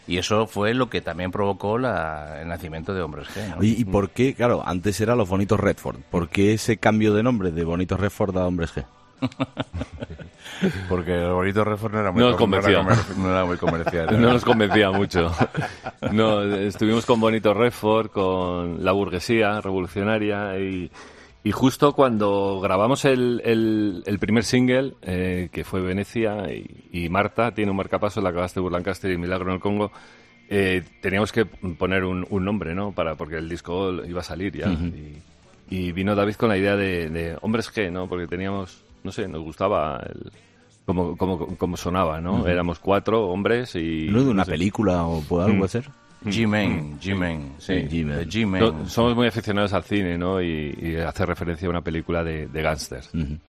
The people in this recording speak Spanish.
Y eso fue lo que también provocó el nacimiento de Hombres G, ¿no? ¿Y por qué? Claro, antes era Los Bonitos Redford. ¿Por qué ese cambio de nombre de Bonitos Redford a Hombres G? Porque el Bonito Redford no era No nos convencía. no era muy comercial. No nos convencía mucho. No, estuvimos con Bonito Redford, con La Burguesía Revolucionaria y justo cuando grabamos el primer single, que fue Venecia, y Marta tiene un marcapasos, La Cagaste de Lancaster y Milagro en el Congo, teníamos que poner un nombre, ¿no? Porque el disco iba a salir ya. Uh-huh. Y vino David con la idea de Hombres G, ¿no? Porque teníamos, no sé, nos gustaba cómo sonaba, ¿no? Uh-huh. Éramos 4 hombres y... ¿No de una película o puede algo hacer? G-Man, sí, G-Man. G-Man. Somos muy aficionados al cine, ¿no? Y hace referencia a una película de gángsters. Uh-huh.